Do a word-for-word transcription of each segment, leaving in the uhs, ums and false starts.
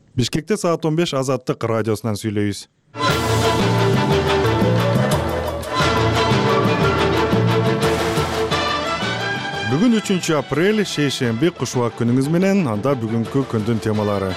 Бишкекте саат он беш Азаттык радиосунан сүйлөйбүз. Бүгүн үчүнчү апрель, шейшемби, кушубак күнүңүз менен. Анда бүгүнкү күндүн темалары.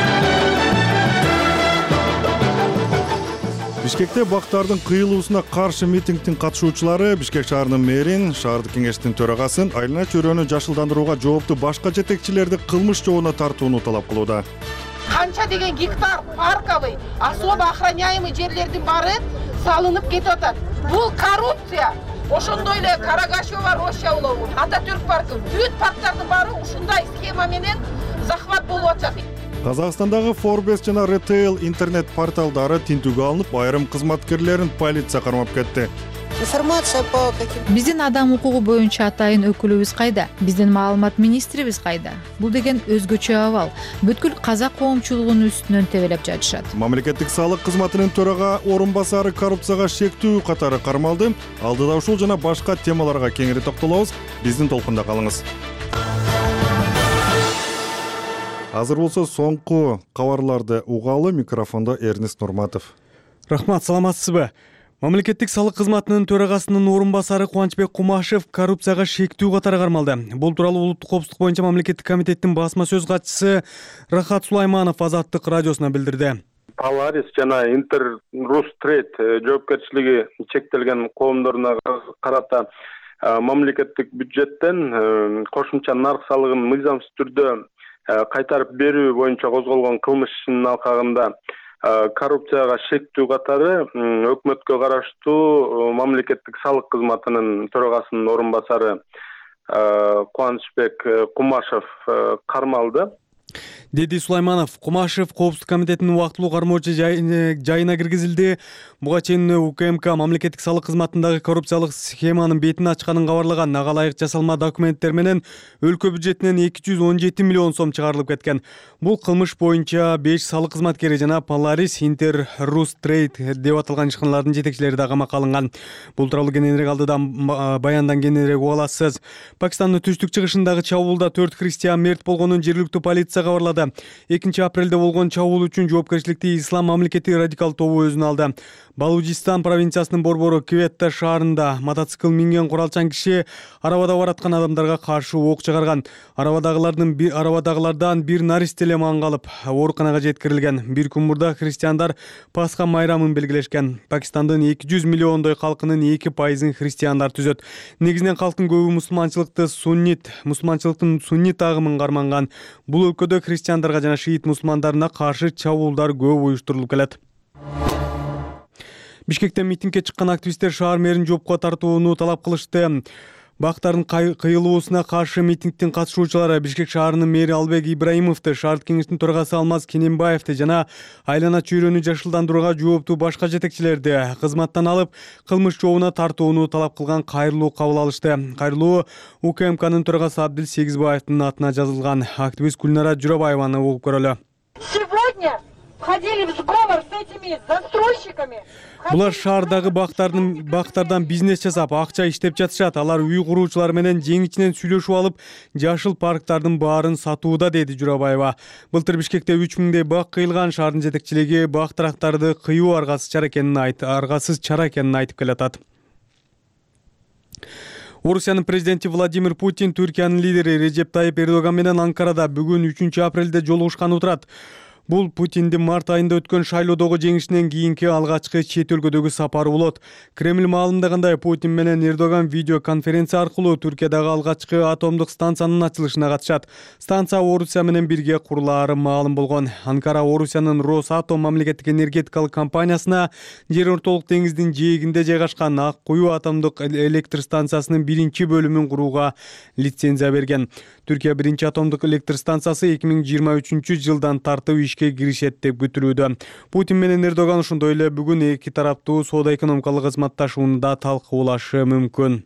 Бишкекте бактардын кыйылуусуна каршы митингдин катышуучулары Бишкек шаарынын мэрин, шаардык кеңештин төрагасын, айлана чөйрөнү жашылдандырууга жооптуу башка жетекчилерди кылмыш жообуна тартууну талап кылууда. Канча деген гектар парковый, особо охраняемый жерлердин баары салынып кетип атат. Бул коррупция. Ошондой эле Карагашева, Роща улуу, Ататүрк паркы, бүт парктардын баары ушундай схема менен захват болуп атат. Казакстандагы Forbes жана Retail интернет порталдары тинтүүгө алынып, айрым кызматкерлерин полиция кармап кетти. Информация по каким... Биздин адам укугу боюнча атайын өкүлүбүз кайда? Биздин маалымат министрибиз кайда? Бул деген өзгөчө абал. Бүткүл казак коомчулугунун үстүнөн тебелеп жатышат. Мамлекеттик салык кызматынын төрага орун басары коррупцияга шектүү катары кармалды. Алдыда ушул жана башка темаларга кеңири токтолобуз. Биздин толкунда калыңыз. Азыр болсо соңку кабарларды угалы. Микрофондо Эрнест Нурматов. Рахмат, саламатсызбы? Мамлекеттик салык кызматынын төрагасынын орун басары Кубанычбек Кумашев коррупцияга шектүү катары кармалды. Бул тууралуу Улуттук коопсуздук боюнча мамлекеттик комитеттин басма сөз катчысы Рахат Сулайманов Азаттык радиосуна билдирди. Polaris жана Inter Rus Trade жоопкерчилиги чектелген коомдоруна карата мамлекеттик бюджеттен кошумча нарк салыгын мыйзамсыз түрдө кайтарып берүү боюнча козголгон кылмыш ишинин алкагында коррупцияга шектүү катары өкмөткө караштуу мамлекеттик салык кызматынын төрагасынын орун басары Кубанычбек Кумашев кармалды, деди Сулайманов. Кумашев коопсуздук комитетинин убактылуу кармоочу жайына киргизилди. Буга чейин УКМК мамлекеттик салык кызматындагы коррупциялык схеманын бетин ачканын кабарлаган. Ага ылайык жасалма документтер менен өлкө бюджетинен эки жүз он жети миллион сом чыгарылып кеткен. Бул кылмыш боюнча беш салык кызматкери жана Polaris, Inter Rus Trade деп аталган ишканалардын жетекчилери да камакка алынган. Бул тууралуу кененирээк алдыдан баяндан кененирээк уга аласыз. Пакистандын түштүк чыгышындагы чабуулда төрт христиан мерт болгонун жергиликтүү полиция кабарлады. экинчи апрелде болгон чабуул үчүн жоопкерчиликти Ислам мамлекети радикал тобу өзүнө алды. Балуджистан провинциясынын борбору Кветта шаарында мотоцикл минген куралчан киши арабада бараткан адамдарга каршы ок чыгарган. Арабадагылардын арабадагылардан бир наристе эле аман калып, ооруканага жеткирилген. Бир күн мурда христиандар Пасха майрамын белгилешкен. Пакистандын эки жүз миллиондой калкынын эки пайызын христиандар түзөт. Негизинен калктын көбү мусулманчылыкты суннит, мусулманчылыктын суннит агымын карманган. Бул өлкөдө христиандарга жана шиит мусулмандарына каршы чабуулдар көп уюштурулуп келет. Бишкекте митингге чыккан активисттер шаар мэрин жоопко тартууну талап кылышты. Бактардын кыйылуусуна каршы митингдин катышуучулары Бишкек шаарынын мэри Албек Ибраимовду, шаардык кеңештин төрагасы Алмаз Кененбаевди жана айлана чөйрөнү жашылдандырууга жооптуу башка жетекчилерди кызматтан алып, кылмыш жообуна тартууну талап кылган кайрылуу кабыл алышты. Кайрылуу УКМКнын төрагасы Абдил Сегизбаевдин атына жазылган. Активист Гүлнара Журабаеваны угуп көрөлү. Сегодня входили в сговор с этими застройщиками. Булар шаардагы бактардын бактардан бизнес жасап, акча иштеп жатышат. Алар үй куруучулар менен жең ичинен сүйлөшүп алып, жашыл парктардын баарын сатууда, деди Журабаева. Былтыр Бишкекте үч миңдей бак кыйылган. Шаардын жетекчилиги бак тарактарды кыюу аргасыз чара экенин айтып, аргасыз чара экенин айтып келатат. Орусиянын президенти Владимир Путин Түркиянын лидери Режеп Тайип Эрдоган менен Анкарада бүгүн үчүнчү апрелде жолугушканы турат. Бул Путиндин март айында өткөн шайлоодогу жеңишинен кийинки алгачкы чет өлкөдөгү сапары болот. Кремль маалымдагандай, Путин менен Эрдоган видео конференция аркылуу Түркиядагы алгачкы атомдук станциянын ачылышына катышат. Станция Орусия менен бирге курулаары маалым болгон. Анкара Орусиянын Росатом мамлекеттик энергетикалык компаниясына Жер ортолук деңиздин жээгинде жайгашкан Ак Куюу атомдук электр станциясынын биринчи бөлүмүн курууга лицензия берген. Түркия биринчи атомдук электр станциясы эки миң жыйырма үчүнчү жылдан тартып ишке киришет деп күтүлүүдө. Путин менен Эрдоган ошондой эле бүгүн эки тараптуу соода экономикалык кызматташууну да талкуулашы мүмкүн.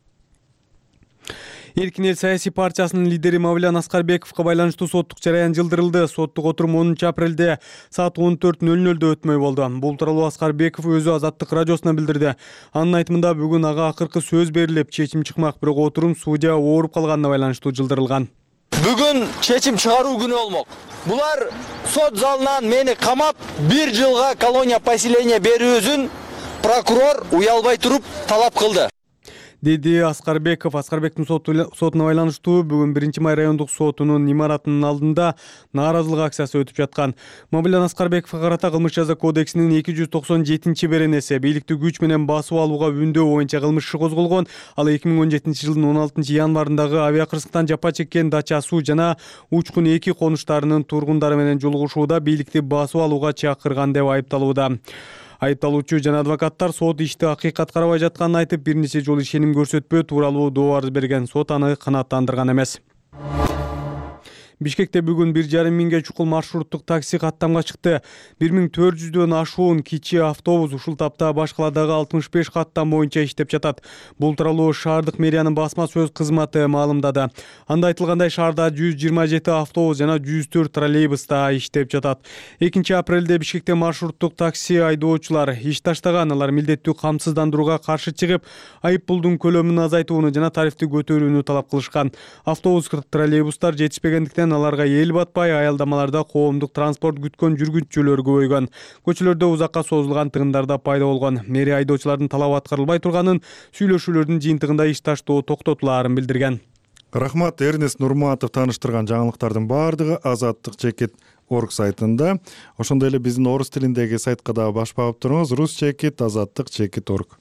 Эркин эл саясий партиясынын лидери Мавлян Аскарбековго байланыштуу соттук жараян жылдырылды. Соттук отурум онунчу апрелде саат он төрт нөл нөлдө өтмөй болду. Бул тууралуу Аскарбеков өзү Азаттык радиосуна билдирди. Анын айтымында бүгүн ага акыркы сөз берилип, чечим чыкмак, бирок отурум судья ооруп калганына байланыштуу жылдырылган. Бүгүн чечим чыгаруу күнү болмок. Булар сот залынан мени камап бир жылга колония поселения берүүсүн прокурор уялбай туруп талап кылды, деди Аскарбеков. Аскарбектин сотуна байланыштуу бүгүн биринчи май райондук сотунун имаратынын алдында нааразылык акциясы өтүп жаткан. Мамилан Аскарбековго карата кылмыш жаза кодексинин эки жүз токсон жетинчи беренеси бийликти күч менен басып алууга үндөө боюнча кылмыш иши козголгон. Ал эки миң он жетинчи жылдын он алтынчы январындагы авиакырсыктан жапа чеккен Дача Суу жана Учкун эки конуштарынын тургундары менен жолугушууда бийликти басып алууга чакырган деп айыпталууда. Айыпталуучу жана адвокаттар сот ишти акыйкат карабай жатканын айтып, бир нече жолу ишеним көрсөтпөө тууралуу доо арыз берген. Сот аны канааттандырган эмес. Бишкекте бүгүн бир жарым миңге чукул маршруттук такси каттамга чыкты. бир миң төрт жүздөн ашуун кичи автобус ушул тапта баш каладагы алтымыш беш каттам боюнча иштеп жатат. Бул тууралуу шаардык мэриянын басма сөз кызматы маалымдады. Анда айтылгандай, шаарда жүз жыйырма жети автобус жана жүз төрт троллейбус да иштеп жатат. экинчи апрелде Бишкекте маршруттук такси айдоочулар иш таштаган. Алар милдеттүү камсыздандырууга каршы чыгып, айып пулдун көлөмүн азайтууну жана тарифти көтөрүүнү талап кылышкан. Автобус троллейбустар жетишпегендиктен аларга эл батпай, аялдамаларда коомдук транспорт күткөн жүргүнчүлөр көбөйгөн. Көчөлөрдө узакка созулган тыгындар да пайда болгон. Мэрия айдоочулардын талабы аткарылбай турганын, сүйлөшүүлөрдүн жыйынтыгында иш таштоо токтотулаарын билдирген. Рахмат, Эрнест Нурматов тааныштырган жаңылыктардын баардыгы Азаттык чекит орг сайтында. Ошондой эле биздин орус тилиндеги сайтка да баш багып туруңуз. Рус чекит азаттык чекит орг.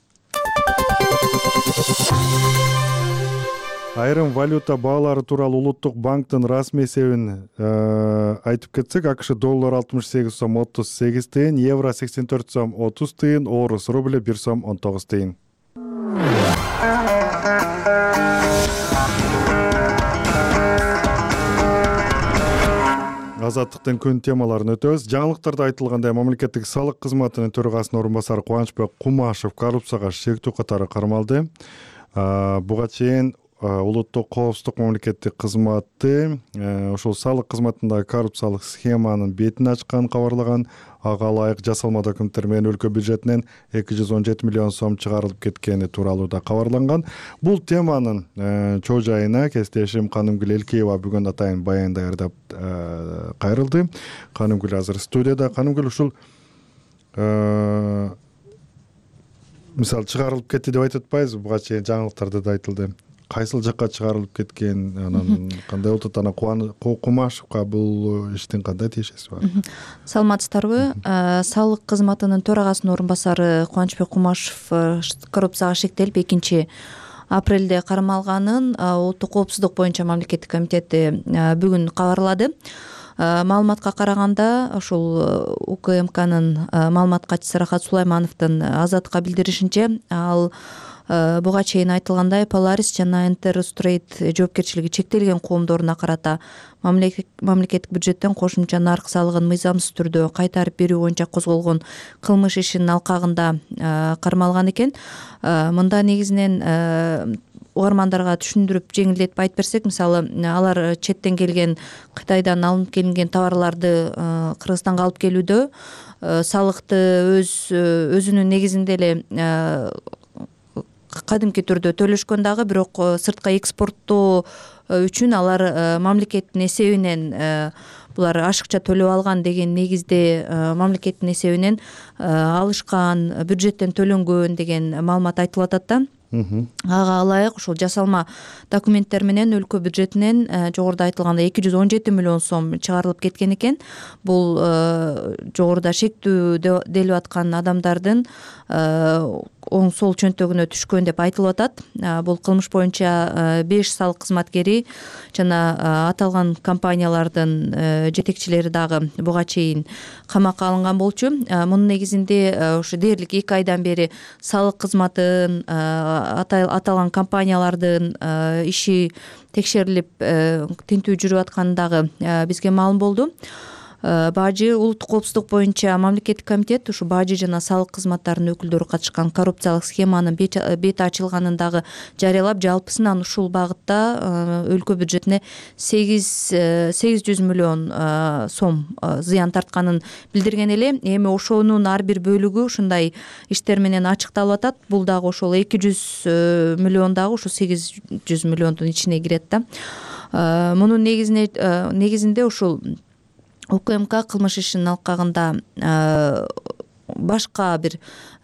Айрым валюта баалары тууралуу Улуттук банктын расмий эсебин айтып кетсек, АКШ доллар алтымыш сегиз сом отуз сегиз тыйын, евро сексен төрт сом отуз тыйын, орус рубль бир сом он тогуз тыйын. Азаттыктын күн темаларын өтөбүз. Жаңылыктарда айтылгандай, мамлекеттик салык кызматынын төрагасынын орун басары Кубанычбек Кумашев коррупцияга шектүү катары кармалды. Буга чейин Улуттук коопсуздук мамлекеттик кызматы ошол салык кызматындагы коррупциялык схеманын бетин ачканын кабарлаган. Ага ылайык жасалма документтер менен өлкө бюджетинен эки жүз он жети миллион сом чыгарылып кеткени тууралуу да кабарланган. Бул теманын чоо жайына кесиптешим Канымгүл Элкеева бүгүн атайын баян даярдап кайрылды. Канымгүл азыр студияда. Канымгүл, ушул мисалы чыгарылып кетти деп айтып атпайбызбы? Буга чейин жаңылыктарда да айтылды. Кайсыл жакка чыгарылып кеткен, анан кандай болот, анан Кумашевка бул иштин кандай тиешеси бар? Саламатсыздарбы? Салык кызматынын төрагасынын орун басары Кубанычбек Кумашев коррупцияга шектелип экинчи апрелде кармалганын Улуттук коопсуздук боюнча мамлекеттик комитети бүгүн кабарлады. Маалыматка караганда, ушул УКМКнын маалымат катчысы Рахат Сулаймановдун Азаттыкка билдиришинче, ал буга чейин айтылгандай Polaris жана Interstrade жоопкерчилиги чектелген коомдоруна карата мамлекеттик бюджеттен кошумча нарк салыгын мыйзамсыз түрдө кайтарып берүү боюнча козголгон кылмыш ишинин алкагында кармалган экен. Мында негизинен угармандарга түшүндүрүп жеңилдетип айтып берсек, мисалы алар четтен келген, Кытайдан алынып келинген товарларды Кыргызстанга алып келүүдө салыкты өз өзүнүн негизинде эле кадимки түрдө төлөшкөн дагы, бирок сыртка экспорттоо үчүн алар мамлекеттин эсебинен булар ашыкча төлөп алган деген негизде мамлекеттин эсебинен алышкан, бюджеттен төлөнгөн деген маалымат айтылып атат да. Ага ылайык ушул жасалма документтер менен өлкө бюджетинен жогоруда айтылгандай эки жүз он жети миллион сом чыгарылып кеткен экен. Бул жогоруда шектүү делип аткан адамдардын оң сол чөнтөгүнө түшкөн деп айтылып атат. Бул кылмыш боюнча беш салык кызматкери жана аталган компаниялардын жетекчилери дагы буга чейин камакка алынган болчу. Мунун негизинде ушу дээрлик эки айдан бери салык кызматын, аталган компаниялардын иши текшерилип тинтүү жүрүп атканы дагы бизге маалым болду. Бажы улуттук коопсуздук боюнча мамлекеттик комитет ушу бажы жана салык кызматтарынын өкүлдөрү катышкан коррупциялык схеманын бети ачылганын дагы жарыялап, жалпысынан ушул багытта өлкө бюджетине сегиз жүз миллион сом зыян тартканын билдирген эле. Эми ошонун ар бир бөлүгү ушундай иштер менен ачыкталып атат. Бул дагы ошол эки жүз миллион дагы ушу сегиз жүз миллиондун ичине кирет да. Мунун негизинде ушул УКМК кылмыш ишинин алкагында башка бир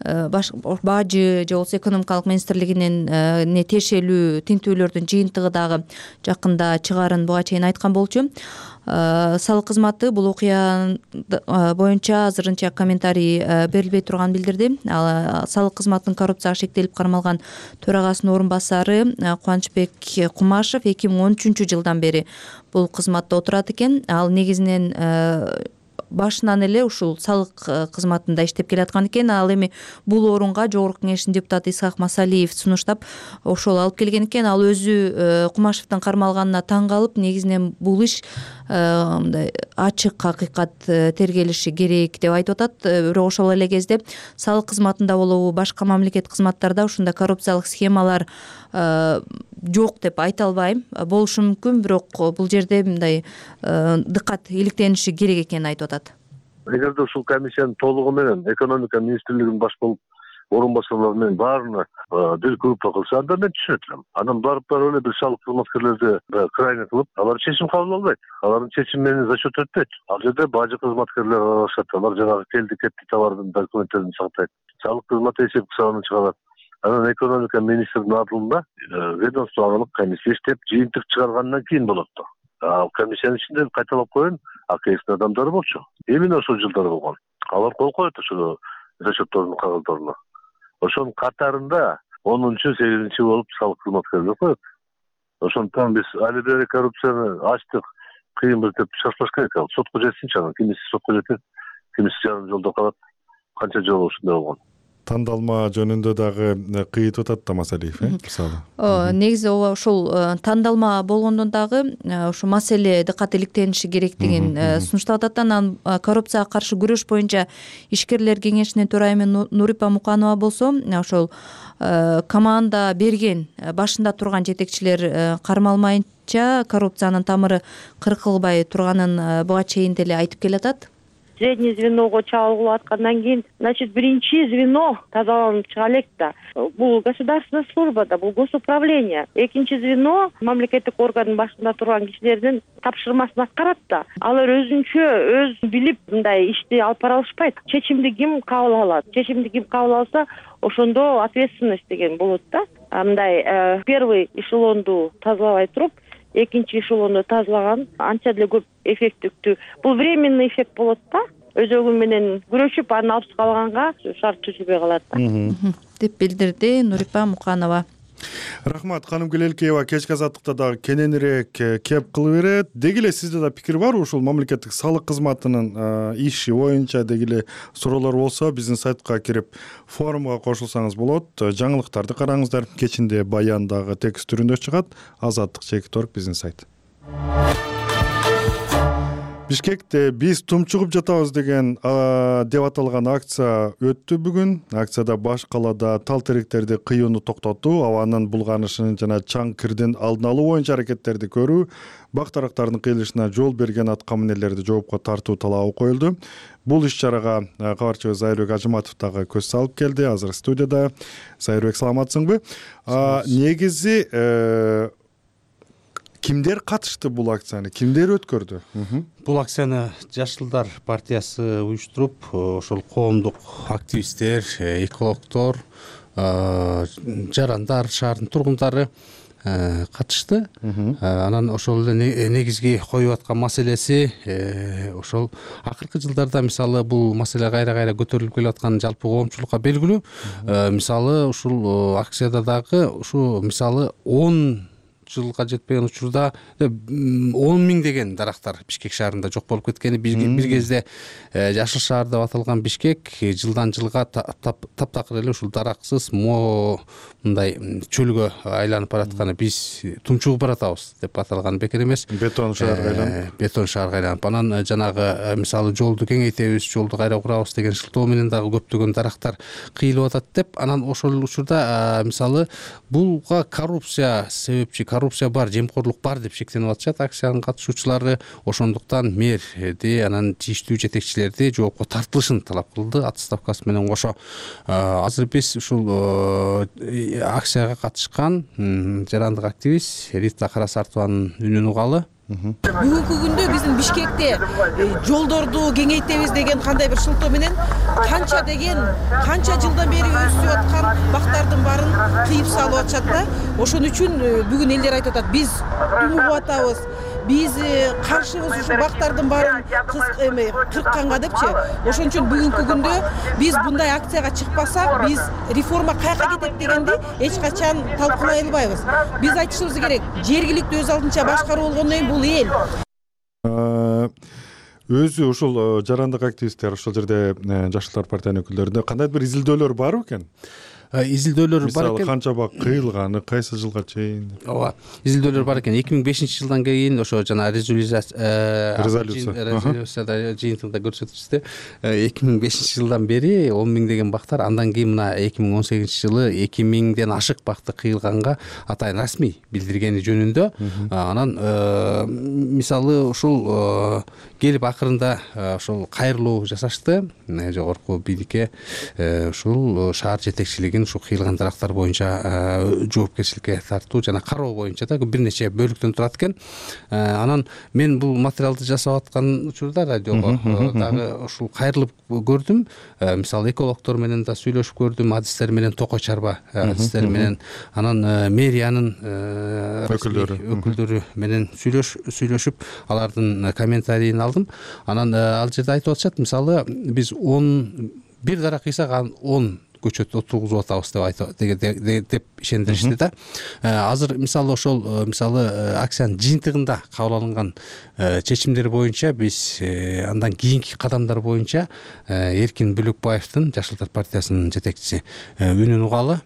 бажы же болбосо экономикалык министрлигинин не тиешелүү тинтүүлөрдүн жыйынтыгы дагы жакында чыгаарын буга чейин айткан болчу. Салык кызматы бул окуя боюнча азырынча комментарий берилбей турганын билдирди. Ал салык кызматынын коррупцияга шектелип кармалган төрагасынын орун басары Кубанычбек Кумашев эки миң он үчүнчү жылдан бери бул кызматта отурат экен. Ал негизинен башынан эле ушул салык кызматында иштеп келаткан экен. Ал эми бул орунга Жогорку Кеңештин депутаты Исхак Масалиев сунуштап ошол алып келген экен. Ал өзү Кумашевдин кармалганына таң калып, негизинен бул иш мындай ачык акыйкат тергелиши керек деп айтып атат. Бирок ошол эле кезде салык кызматында болобу башка мамлекет кызматтарда ушундай коррупциялык схемалар жок деп айта албайм. Болушу мүмкүн, бирок бул жерде мындай дыккат иликтениши керек экенин айтып атат. Эгерде ушул комиссиянын толугу менен экономика министрлигинин баш болуп орун басарлары менен баарына бир группа кылса, анда мен түшүнөт элем. Анан барып барып эле бир салык кызматкерлерди крайне кылып, алар чечим кабыл албайт. Алардын чечими менен за счет өтпөйт. Ал жерде бажы кызматкерлер аралашат. Алар жанагы келди кетти товардын документтерин сактайт. Салык кызматы эсеп кысабын чыгарат. Анан экономика министринин алдында ведомстволук комиссия иштеп, жыйынтык чыгаргандан кийин болот да. Ал комиссиянын ичинде кайталап коюн АКСнин адамдары болчу. Эмне ошол жылдары болгон. Алар кол коет ошол расчеттордун кагалдарына. Ошонун катарында онунчу сегизинчи болуп салык кызматкерлер коет. Ошондон биз али бери коррупцияны ачтык, кыйынбыз деп шашпаш керек. Ал сотко жетсинчи, анан кимиси сотко жетет, кимиси жарым жолдо калат. Канча жол ушундай болгон. Тандалма жөнүндө дагы кыйытып атат да Масалиев, э, мисалы. Негизи ошол тандалма болгондон дагы ушул маселе дыккат иликтениши керек деген сунуштап атат. Анан коррупцияга каршы күрөш боюнча ишкерлер кеңешинин төрайымы Нурипа Муканова болсо, ошол команда берген башында турган жетекчилер кармалмайынча коррупциянын тамыры кыркылбай турганын буга чейин деле айтып келатат. Средний звеного чалгылып аткандан кийин, значит, биринчи звено тазаланып чыга элек да. Бул государственная служба да, бул госуправление. Экинчи звено мамлекеттик органдын башында турган кишилердин тапшырмасын аткарат да. Алар өзүнчө өз билип мындай ишти алып бара алышпайт. Чечимди ким кабыл алат? Чечимди ким кабыл алса, ошондо ответственность деген болот да. Мындай первый эшелонду тазалабай туруп, экинчи эшелонду тазалаган анча деле көп эффектиктүү. Бул временный эффект болот да. Өзөгү менен күрөшүп, аны алып калганга шарт түзүлбөй калат да. Деп билдирди Нурипа Муканова. Рахмат, ханым Гүлелкеева кечки азаттыкта дагы кененирээк кеп кылып берет. Деги эле сизде да пикир бар ушул мамлекеттик салык кызматынын иши боюнча деги эле суроолор болсо, биздин сайтка кирип форумга кошулсаңыз болот. Жаңылыктарды караңыздар. Кечинде баян дагы текст түрүндө чыгат. Азаттык чекит орг биздин сайт. Бишкекте биз тумчугуп жатабыз деген деп аталган акция өттү бүгүн. Акцияда баш калаада тал теректерди кыюуну токтотуу, абанын булганышын жана чаң кирдин алдын алуу боюнча аракеттерди көрүү, бак тарактардын кыйылышына жол берген аткам энелерди жоопко тартуу талабы коюлду. Бул иш-чарага кабарчыбыз Зайырбек Ажыматов дагы көз салып келди. Азыр студияда. Зайырбек, саламатсыңбы? Негизи кимдер катышты бул акцияны? Кимдер өткөрдү? Бул акцияны Жашылдар партиясы уюштуруп, ошол коомдук активисттер, экологдор, жарандар, шаардын тургундары катышты. Анан ошол эле негизги коюп аткан маселеси ошол акыркы жылдарда мисалы бул маселе кайра-кайра көтөрүлүп келип аткан жалпы коомчулукка белгилүү. Мисалы ушул акцияда дагы ушу мисалы он жылга жетпеген учурда он миң деген дарактар Бишкек шаарында жок болуп кеткени, бир кезде Жашыл шаар деп аталган Бишкек жылдан жылга таптакыр эле ушул дараксыз мо мындай чөлгө айланып баратканы, биз тумчугуп баратабыз деп аталган бекер эмес. Бетон шаарга айланып. Бетон шаарга айланып. Анан жанагы мисалы жолду кеңейтебиз, жолду кайра курабыз деген шылтоо менен дагы көптөгөн дарактар кыйылып атат деп. Анан ошол учурда мисалы булга коррупция себепчи, коррупция бар, жемкорлук бар деп шектенип атышат акциянын катышуучулары. Ошондуктан мэрди, анан тийиштүү жетекчилерди жоопко тартылышын талап кылды, отставкасы менен кошо. Азыр биз ушул акцияга катышкан жарандык активист Рита Карасартованын үнүн угалы. Бүгүнкү күндө биздин Бишкекте жолдорду кеңейтебиз деген кандай бир шылтоо менен канча деген канча жылдан бери өсүп аткан бактардын баарын кыйып салып атышат да. Ошон үчүн бүгүн элдер айтып атат, биз думуп атабыз, биз каршыбыз ушул бактардын баарын кыркканга депчи. Ошон үчүн бүгүнкү күндө биз мындай акцияга чыкпасак, биз реформа каяка кетет дегенди эч качан талкуулай албайбыз. Биз айтышыбыз керек, жергиликтүү өз алдынча башкаруу болгондон кийин бул эл. Өзү ушул жарандык активисттер ошол жерде Жаштар партиянын өкүлдөрүндө кандай бир изилдөөлөр бар бекен? изилдөөлөр бар экен. Мисалы канча бак кыйылганы, кайсы жылга чейин? Ооба, изилдөөлөр бар экен. эки миң бешинчи жылдан кийин ошо жана резолюция резолюцияда жыйынтыгында көрсөтүлдү. эки миң бешинчи жылдан бери он миң деген бактар, андан кийин мына эки миң он сегизинчи жылы эки миңден ашык бакты кыйылганга атайын расмий билдиргени жөнүндө. Анан мисалы ушул келип акырында ошол кайрылуу жасашты. Жогорку бийликке ушул шаар жетекчилиги ушу кыйылган тарактар боюнча жоопкерчиликке тартуу жана кароо боюнча да бир нече бөлүктөн турат экен. Анан мен бул материалды жасап аткан учурда радиого дагы ушул кайрылып көрдүм. Мисалы экологдор менен да сүйлөшүп көрдүм, адистер менен, токой чарба адистер менен, анан мэриянын өкүлдөрү өкүлдөрү менен сүйлөшүп алардын комментарийин алдым. Анан ал жерде айтып атышат, мисалы биз он бир дара кыйсак анан он көчөт отургузуп атабыз деп айтып деп ишендиришти да. Азыр мисалы ошол мисалы акциянын жыйынтыгында кабыл алынган чечимдер боюнча биз андан кийинки кадамдар боюнча Эркин Бөлөкбаевдин Жаштар партиясынын жетекчиси үнүн угалы.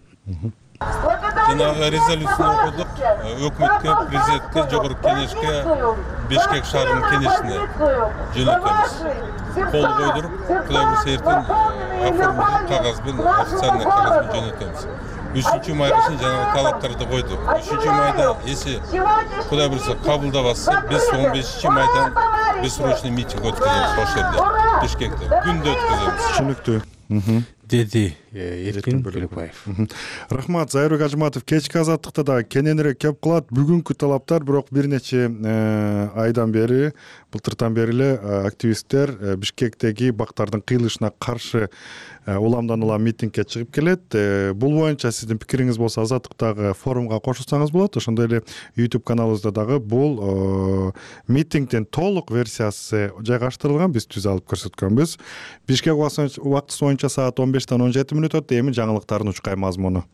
Жанагы резолюцияны окудук. Өкмөткө, президентке, жогорку кеңешке, Бишкек шаарынын кеңешине жөнөтөбүз. Кол койдуруп, Кудай буйрса эртең оформлоп кагазбен, официальный кагазбен жөнөтөбүз. үчүнчү майга чейин жанагы талаптарды койдук. үчүнчү майда эси Кудай буйрса кабылдабаса, биз он бешинчи майдан бессрочный митинг өткөзөбүз ошол жерде, Бишкекте. Күндө өткөзөбүз. Түшүнүктүү. Деди Эркин Бөлөкбаев. Рахмат, Зайырбек Ажыматов. Кечки азаттыкта да кененирээк кеп калат. Бүгүнкү талаптар бирок бир нече айдан бери, былтыртан бери эле активисттер Бишкектеги бактардын кыйылышына каршы уламдануулар митингге чыгып келет. Бул боюнча сиздин пикириңиз болсо азаттыктагы форумга кошулсаңыз болот. Ошондой эле YouTube каналыбызда дагы бул митингдин толук версиясы жайгаштырылган, биз түз алып көрсөткөнбүз. Бишкек убактысы боюнча саат он бештен он жети мүнөт өттү. Эми жаңылыктардын учкай мазмуну.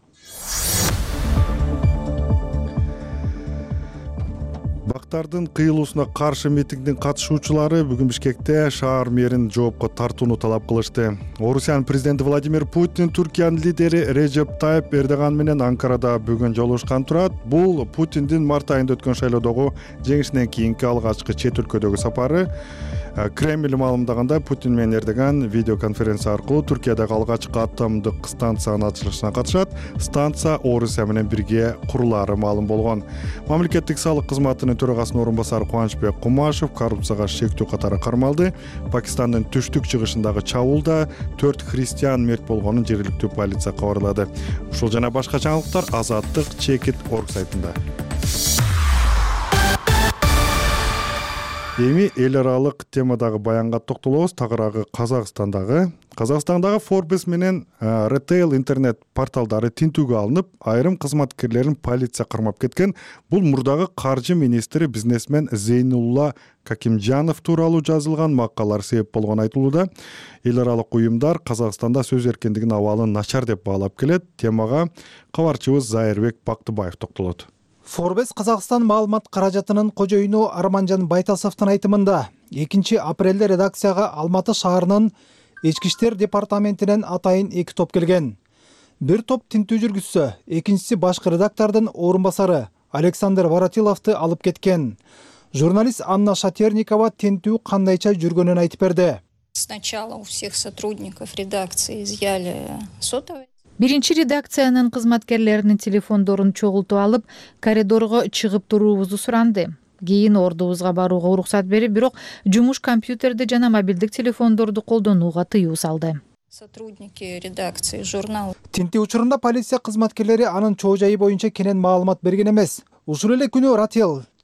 Бактардын кыйылуусуна каршы митингдин катышуучулары бүгүн Бишкекте шаар мэрин жоопко тартууну талап кылышты. Орусиянын президенти Владимир Путин Түркиянын лидери Режеп Тайып Эрдоган менен Анкарада бүгүн жолугушкан турат. Бул Путиндин март айында өткөн шайлоодогу жеңишинен кийинки алгачкы чет өлкөдөгү сапары. Кремль маалымдаганда Путин менен Эрдоган видеоконференция аркылуу Түркиядагы алгачкы атомдук станциянын ачылышына катышат. Станция Орусия менен бирге курулаары маалым болгон. Мамлекеттик салык кызматынын төрагасынын орун басары Кубанычбек Кумашев коррупцияга шектүү катары кармалды. Пакистандын түштүк чыгышындагы чабуулда төрт христиан мерт болгонун жергиликтүү полиция кабарлады. Ушул жана башка жаңылыктар Азаттык Чекит орг сайтында. Эми эл аралык темадагы баянга токтолобуз. Тагыраагы Казакстандагы Казакстандагы Forbes менен Retail интернет порталдары тинтүүгө алынып, айрым кызматкерлерин полиция кармап кеткен. Бул мурдагы каржы министри бизнесмен Зейнулла Какимжанов тууралуу жазылган макалалар себеп болгон айтылууда. Эл аралык уюмдар Казакстанда сөз эркиндигинин абалын начар деп баалап келет. Темага кабарчыбыз Зайырбек Бактыбаев токтолот. Forbes Казакстан маалымат каражатынын кожоюну Арманжан Байтасовдун айтымында экинчи апрелде редакцияга Алматы шаарынын Ички иштер департаментинен атайын эки топ келген. Бир топ тинтүү жүргүзсө, экинчиси башкы редактордун орун басары Александр Воротиловду алып кеткен. Журналист Анна Шатерникова тинтүү кандайча жүргөнүн айтып берди. Сначала у всех сотрудников редакции изъяли сотовые. Биринчи редакциянын кызматкерлеринин телефондорун чогултуп алып, коридорго чыгып туруубузду суранды. Кийин ордубузга барууга уруксат берип, бирок жумуш компьютерди жана мобилдик телефондорду колдонууга тыюу салды. Сотрудники редакции журнал. Тинтүү учурунда полиция кызматкерлери анын чоо жайы боюнча кенен маалымат берген эмес. Ушул эле күнү Рател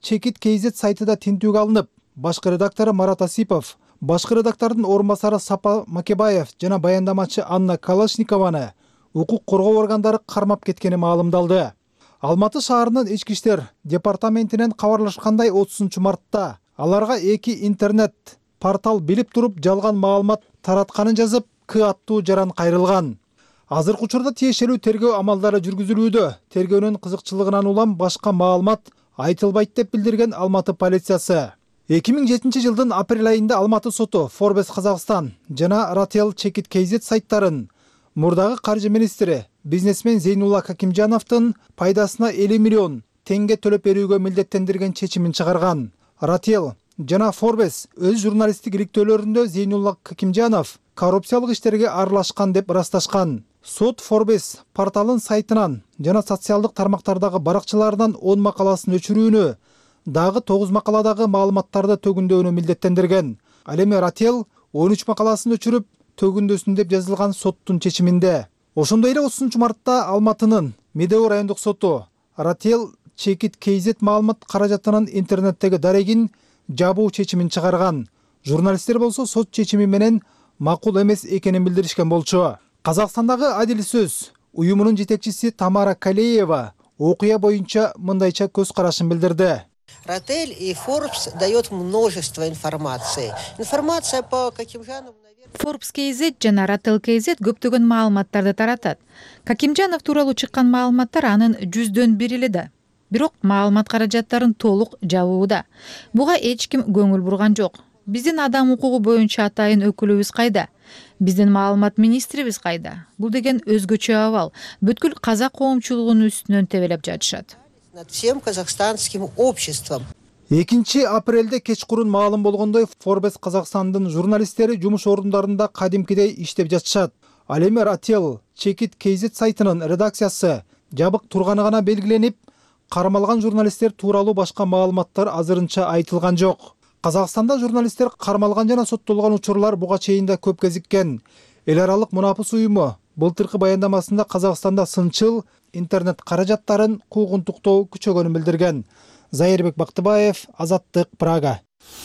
чекит kz сайтыда тинтүүгө алынып, башкы редактору Марат Асипов, башкы редактордун орун басары Сапа Макебаев жана баяндамачы Анна Калашникованы укук коргоо органдары кармап кеткени маалымдалды. Алматы шаарынын ички иштер департаментинен кабарлашкандай отузунчу мартта аларга эки интернет портал билип туруп жалган маалымат таратканын жазып, К аттуу жаран кайрылган. Азыркы учурда тиешелүү тергөө амалдары жүргүзүлүүдө. Тергөөнүн кызыкчылыгынан улам башка маалымат айтылбайт деп билдирген Алматы полициясы. эки миң жетинчи жылдын апрель айында Алматы соту Forbes Казакстан жана Ratel Чекит kz сайттарын мурдагы каржы министри бизнесмен Зейнулла Какимжановдун пайдасына элүү миллион теңге төлөп берүүгө милдеттендирген чечимин чыгарган. Ratel жана Forbes өз журналисттик иликтөөлөрүндө Зейнулла Какимжанов коррупциялык иштерге аралашкан деп ырасташкан. Сот Forbes порталын сайтынан жана социалдык тармактардагы баракчаларынан он макаласын өчүрүүнү, дагы тогуз макаладагы маалыматтарды төгүндөөнү милдеттендирген. Ал эми Ratel он үч макаласын өчүрүп, төгүндөсүн деп жазылган соттун чечиминде. Ошондой эле отузунчу мартта Алматынын Медеу райондук соту Ratel Чекит kz маалымат каражатынын интернеттеги дарегин жабуу чечимин чыгарган. Журналисттер болсо сот чечими менен макул эмес экенин билдиришкен болчу. Казакстандагы Адил сөз уюмунун жетекчиси Тамара Калеева окуя боюнча мындайча көз карашын билдирди. Ratel и Forbes дает множество информации. Информация по Какимжанову. Forbes kz жана Ratel kz көптөгөн маалыматтарды таратат. Какимжанов тууралуу чыккан маалыматтар анын жүздөн бири эле да. Бирок маалымат каражаттарын толук жабууда. Буга эч ким көңүл бурган жок. Биздин адам укугу боюнча атайын өкүлүбүз кайда? Биздин маалымат министрибиз кайда? Бул деген өзгөчө абал. Бүткүл казак коомчулугунун үстүнөн тебелеп жатышат. Над всем казахстанским обществом. экинчи апрелде кечкурун маалым болгондой Forbes Казакстандын журналисттери жумуш орундарында кадимкидей иштеп жатышат. Ал эми Ratel Чекит kz сайтынын редакциясы жабык турганы гана белгиленип, кармалган журналисттер тууралуу башка маалыматтар азырынча айтылган жок. Казакстанда журналисттер кармалган жана соттолгон учурлар буга чейин да көп кезиккен. Эл аралык мунапыс уюму былтыркы баяндамасында Казакстанда сынчыл интернет каражаттарын куугунтуктоо күчөгөнүн билдирген. Зайырбек Бактыбаев, Азаттык, Прага.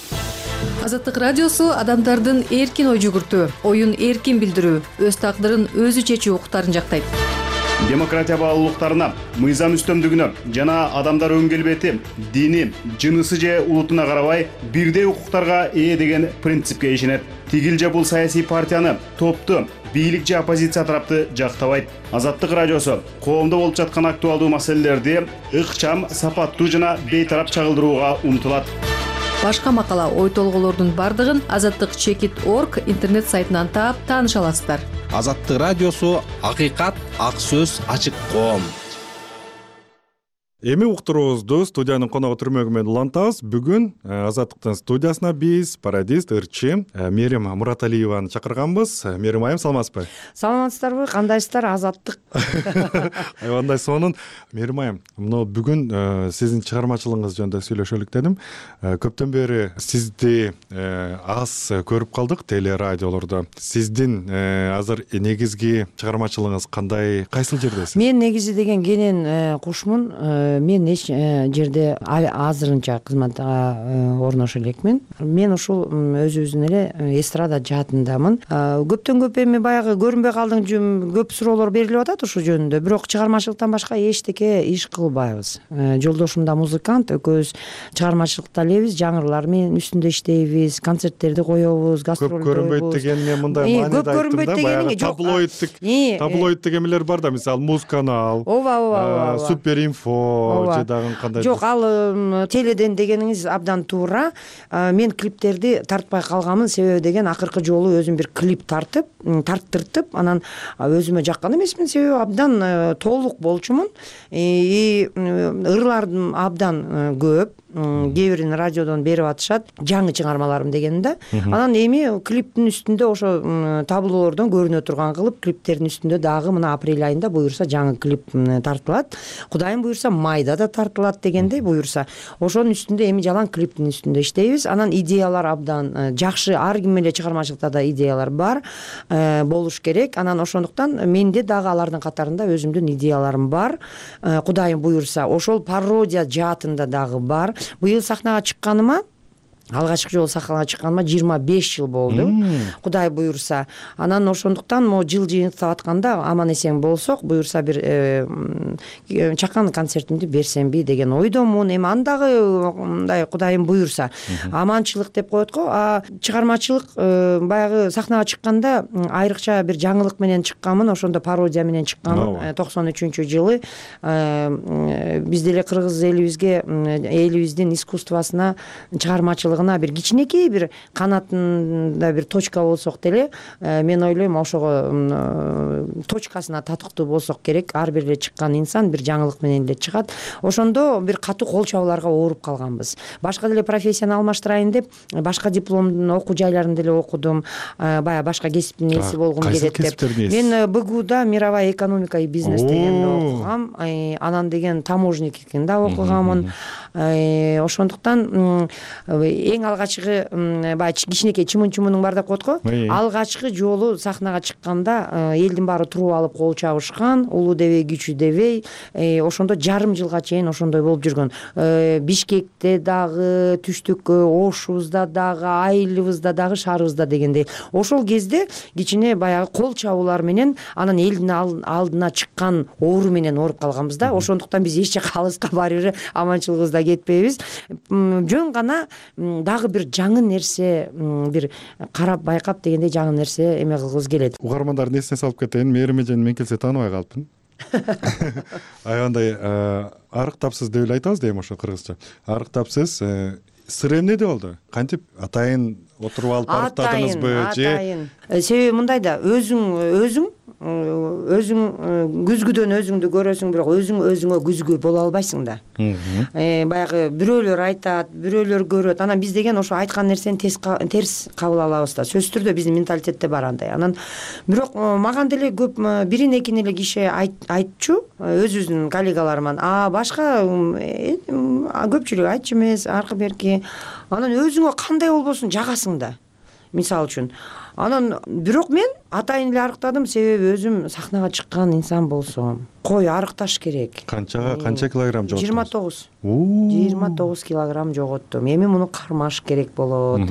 Азаттык радиосу адамдардын эркин ой жүгүртүү, оюн эркин билдирүү, өз тагдырын өзү чечүү укуктарын жактайт. Демократия баалуулуктарына, мыйзам үстөмдүгүнө жана адамдар өн келбети, дини, жынысы же улутуна карабай бирдей укуктарга ээ деген принципке ишенет. Тигил же бул саясий партияны, топту, бийлик же оппозиция тарапты жактабайт. Азаттык радиосу коомдо болуп жаткан актуалдуу маселелерди ыкчам, сапаттуу жана бейтарап чагылдырууга умтулат. Башка макала, ой толголордун бардыгын азаттык чекит точка орг интернет сайтынан таап тааныша аласыздар. Азаттык радиосу акыйкат, ак сөз, ачык коом. Эми уктуруубузду студиянын коногу түрмөгү менен улантабыз. Бүгүн Азаттыктын студиясына биз пародист, ырчы Мерим Мураталиеваны чакырганбыз. Мерим айым, саламатсызбы? Саламатсыздарбы? Кандайсыздар? Азаттык. Айбандай сонун. Мерим айым, мына бүгүн сиздин чыгармачылыгыңыз жөнүндө сүйлөшөлүк дедим. Көптөн бери сизди аз көрүп калдык телерадиолордо. Сиздин азыр негизги чыгармачылыгыңыз кандай, кайсыл жердесиз? Мен негизи деген кенен кушмун. Мен эч жерде азырынча кызматка орношо элекмин. Мен ушул өзүбүздүн эле эстрада жаатындамын. Көптөн көп эми баягы көрүнбөй калдың көп суроолор берилип атат ушул жөнүндө. Бирок чыгармачылыктан башка эчтеке иш кылбайбыз. Жолдошум да музыкант, экөөбүз чыгармачылыкта элебиз, жаңырлар менен үстүндө иштейбиз, концерттерди коебуз, гастролдойбуз. Көп көрүнбөйт деген мен мындай мааниде айттым да, баягы таблоидтик, таблоидтик эмелер бар да, мисалы Музканал, ооба, ооба, Суперинфо же дагы кандай. Жок, ал теледен дегениңиз абдан туура. Мен клиптерди тартпай калганмын, себеби деген акыркы жолу өзүм бир клип тартып, тарттыртып, анан өзүмө жаккан эмесмин, себеби абдан толук болчумун. И ырлардым абдан көп. Кээ бирин радиодон берип атышат, жаңы чыгармаларым дегенде. Анан эми клиптин үстүндө ошо таблолордон көрүнө турган кылып, клиптердин үстүндө дагы мына апрель айында буюрса жаңы клип тартылат. Кудайым буюрса майда да тартылат дегендей буюрса. Ошонун үстүндө эми жалаң клиптин үстүндө иштейбиз. Анан идеялар абдан жакшы, ар ким эле чыгармачылыкта да идеялар бар, болуш керек. Анан ошондуктан менде дагы алардын катарында өзүмдүн идеяларым бар. Кудайым буюрса, ошол пародия жаатында дагы бар. быйыл сахнага чыкканыма, алгачкы жолу сахнага чыкканыма жыйырма беш жыл болду, Кудай буюрса. Анан ошондуктан могу жыл жыйынтыктап атканда аман эсен болсок, буюрса бир чакан концертимди берсемби деген ойдомун. Эми андагы мындай Кудайым буюрса, аманчылык деп коет го. А чыгармачылык баягы сахнага чыкканда айрыкча бир жаңылык менен чыкканмын, ошондо пародия менен чыкканмын. токсон үчүнчү жылы биз деле кыргыз элибизге, элибиздин искусствосуна, чыгармачылыгына бир кичинекей бир канатында бир точка болсок деле, мен ойлойм ошого точкасына татыктуу болсок керек. Ар бир эле чыккан инсан бир жаңылык менен эле чыгат. Ошондо бир катуу кол чабууларга ооруп калганбыз. Башка деле профессияны алмаштырайын деп, башка дипломдун окуу жайларын деле окудум. Баягы башка кесиптин ээси болгум келет деп. Мен БГУда мировая экономика и бизнес дегенди окугам. Анан деген таможникин да окугамын. Ошондуктан эң алгачкы баягы кичинекей чымын-чымының бар деп коет го. Алгачкы жолу сахнага чыкканда элдин баары туруп алып кол чабышкан, улуу дебей, күчү дебей. Ошондо жарым жылга чейин ошондой болуп жүргөн. Бишкекте дагы, түштүк Ошубузда дагы, айылыбызда дагы, шаарыбызда дегендей. Ошол кезде кичине баягы кол чабуулар менен анан элдин алдына чыккан оору менен ооруп калганбыз да. Ошондуктан биз эч жакка алыска барып аманчылыгыбызда кетпейбиз. Жөн гана дагы бир жаңы нерсе, бир карап байкап дегендей жаңы нерсе эме кылгыбыз келет. Угармандардын эсине салып кетейин, Мээрим эжени мен келсе тааныбай калыптын. Аябандай арыктапсыз деп эле айтабыз дейм ошо кыргызча. Арыктапсыз. Сыр эмнеде болду? Кантип атайын отуруп алып арыктадыңызбы же? Себеби мындай да, өзүң өзүң өзүң күзгүдөн өзүңдү көрөсүң, бирок өзүң өзүңө күзгү боло албайсың да. Баягы бирөөлөр айтат, бирөөлөр көрөт. Анан биз деген ошо айткан нерсени терс кабыл алабыз да. Сөзсүз түрдө биздин менталитетте бар андай. Анан бирок маган деле көп бирин экин эле киши айтчу, өзүбүздүн коллегаларыман. А башка көпчүлүк айтчу эмес, аркы берки. Анан өзүңө кандай болбосун жагасың да. Мисалы үчүн. Анан бирок мен атайын эле арыктадым, себеби өзүм сахнага чыккан инсан болсом, кой арыкташ керек. Канчага, канча килограмм жоготтуңуз? жыйырма тогуз. жыйырма тогуз килограмм жоготтум. Эми муну кармаш керек болот.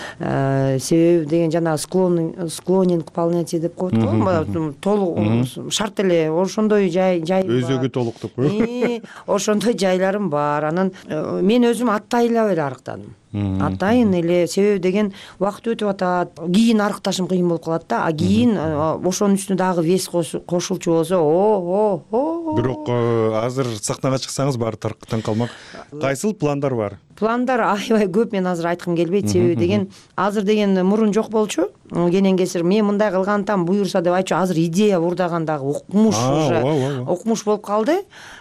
Себеби деген жана склонинг полноте деп коет го. Толук шарт эле ошондой жай жай. Өзөгү толуктук. Ошондой жайларым бар. Анан мен өзүм атайын эле арыктадым. Атайын эле, себеби деген убакыт өтүп атат, кийин арыкташым кыйын болуп калат да. А кийин ошонун үстүнө дагы вес кошулчу болсо, о о о. Бирок азыр сахнага чыксаңыз баары таң калмак. Кайсыл пландар бар? Пландар аябай көп, мен азыр айткым келбейт, себеби деген азыр деген мурун жок болчу. Кенен кесир мен мындай кылгантам буюрса деп айтчу, азыр идея урдаган дагы укмуш уже укмуш болуп калды.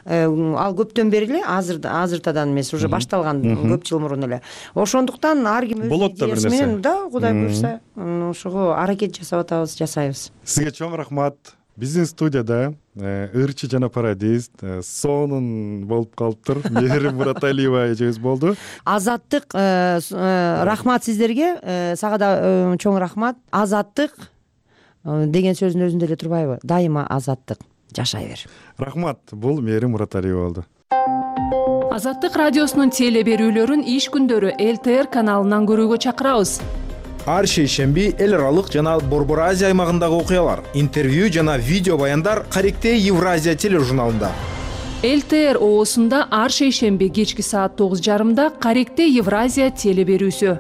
Ал көптөн бери эле, азыр азыртадан эмес, уже башталган көп жыл мурун эле. Ошондуктан ар ким өз идеясы менен да, Кудай буюрса, ошого аракет жасап атабыз, жасайбыз. Сизге чоң рахмат. Биздин студияда ырчы жана пародист, сонун болуп калыптыр. Мээрим Мураталиева эжебиз болду. Азаттык, рахмат сиздерге, сага да чоң рахмат. Азаттык деген сөздүн өзүндө эле турбайбы? Дайыма азаттык жашай бер. Рахмат, бул Мээрим Мураталиева болду. Азаттык радиосунун теле берүүлөрүн иш күндөрү эл тэ эр каналынан көрүүгө чакырабыз. Ар шейшемби эл аралык жана Борбор Азия аймагындагы окуялар, интервью жана видео баяндар Каректе Евразия тележурналында. эл тэ эр оосунда ар шейшемби кечки саат тогуз жарымда Каректе Евразия теле берүүсү.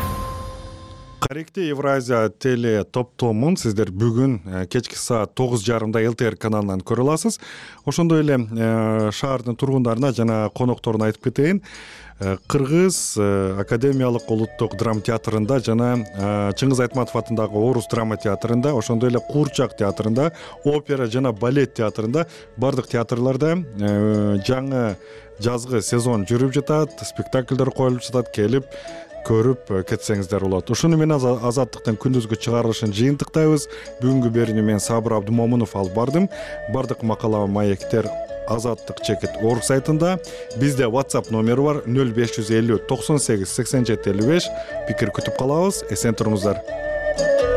Каректе Евразия теле топтомун сиздер бүгүн кечки саат тогуз жарымда эл тэ эр каналынан көрө аласыз. Ошондой эле шаардын тургундарына жана конокторуна айтып кетейин. Кыргыз академиялык улуттук драма театрында жана Чыңгыз Айтматов атындагы Орус драма театрында, ошондой эле Куурчак театрында, опера жана балет театрында, бардык театрларда жаңы жазгы сезон жүрүп жатат, спектакльдер коюлуп жатат, келип көрүп кетсеңиздер болот. Ушуну менен Азаттыктын күндүзгү чыгарылышын жыйынтыктайбыз. Бүгүнкү берүүнү мен Сабыр Абдымомунов алып бардым. Бардык макала маектер Азаттык чекит орг сайтында. Бизде WhatsApp номери бар нөл беш жүз элүү токсон сегиз сексен жети элүү беш. Пикир күтүп калабыз. Эсен туруңуздар.